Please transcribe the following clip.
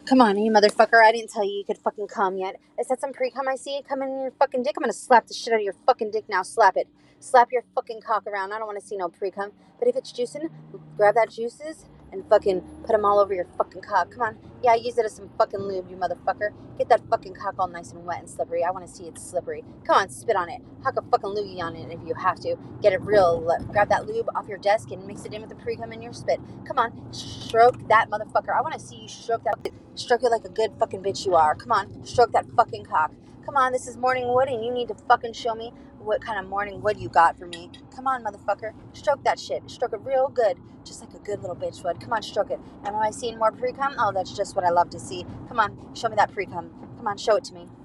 Come on, you motherfucker. I didn't tell you you could fucking come yet. Is that some pre-cum I see coming in your fucking dick? I'm gonna slap the shit out of your fucking dick now. Slap it. Slap your fucking cock around. I don't want to see no pre-cum. But if it's juicing, grab that juices and fucking put them all over your fucking cock. Come on. Yeah, use it as some fucking lube, you motherfucker. Get that fucking cock all nice and wet and slippery. I want to see it slippery. Come on, spit on it. Huck a fucking loogie on it if you have to. Get it real. Grab that lube off your desk and mix it in with the pre-cum in your spit. Come on, stroke that motherfucker. I want to see you stroke that. Stroke it like a good fucking bitch you are. Come on, stroke that fucking cock. Come on, this is morning wood, and you need to fucking show me what kind of morning wood you got for me. Come on, motherfucker. Stroke that shit. Stroke it real good, just like a good little bitch would. Come on, stroke it. Am I seeing more pre-cum? Oh, that's just what I love to see. Come on, show me that pre-cum. Come on, show it to me.